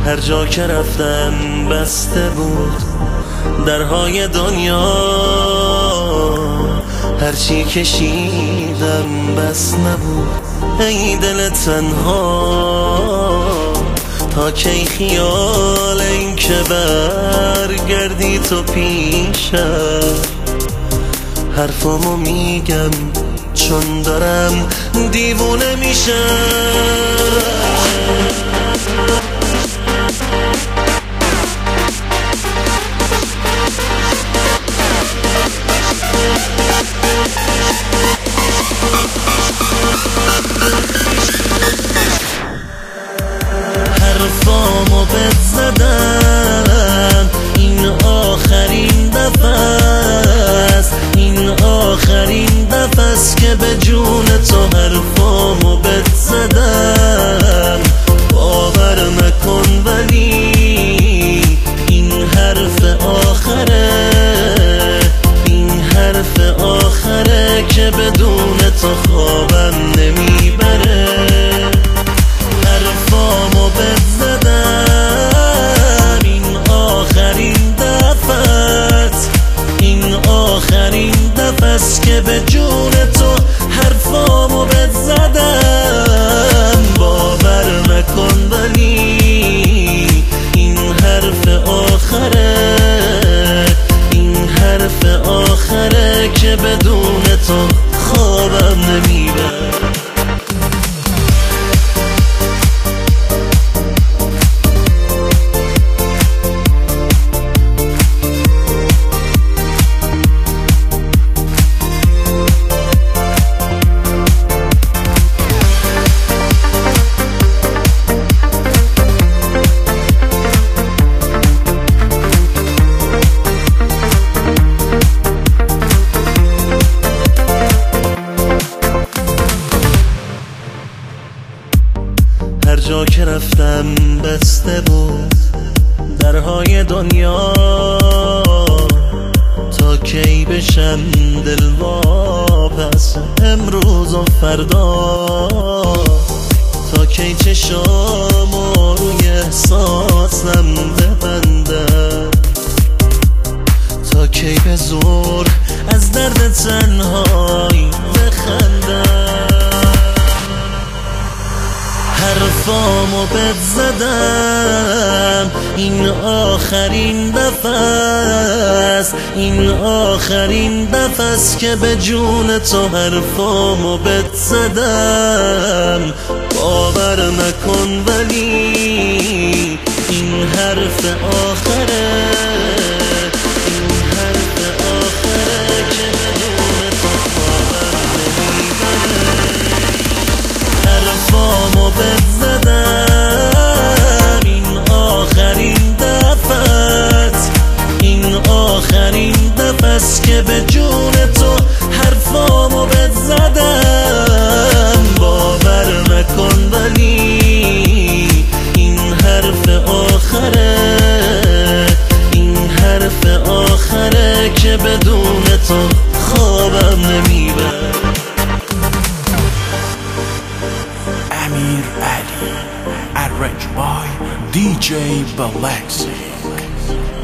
هر جا که رفتم بسته بود درهای دنیا، هرچی کشیدم بس نبود ای دل تنها. تا کی خیال این که برگردی تو پیشم، حرفامو میگم چون دارم دیوونه میشم. حرفامو بد زدم، این آخرین دفعه است، این آخرین دفعه است که به جون تو حرفامو بد زدم. باور نکن ولی این حرف آخره، این حرف آخره که بدون تو خوابم نمیبره. حرفامو بد زدم، این آخرین دفعت، این آخرین دفعه است که به جون تو حرفامو بد زدم. باور نکن ولی این حرف آخره، این حرف آخره که بدون تو خوابم نمیبره. هر جا که رفتم بسته بود درهای دنیا، تا کی بشم دلواپس امروز و فردا. تا کی چشامو روی احساسم ببندم، تا کی به زور از درد تنهایی بخندم. حرفامو بد زدم، این آخرین دفعه است، این آخرین دفعه است که به جون تو حرفامو بد زدم. باور نکن ولی این حرف آخره، این حرف آخره که بدون تو خوابم نمیبره. حرفامو بد زدم، این آخرین دفعت، این آخرین دفعه است که به جون تو حرفامو بد زدم. باور نکن ولی این حرف آخره، این حرف آخره که بدون تو خوابم نمیبره. Amir Ali, arranged by DJ Balaxi.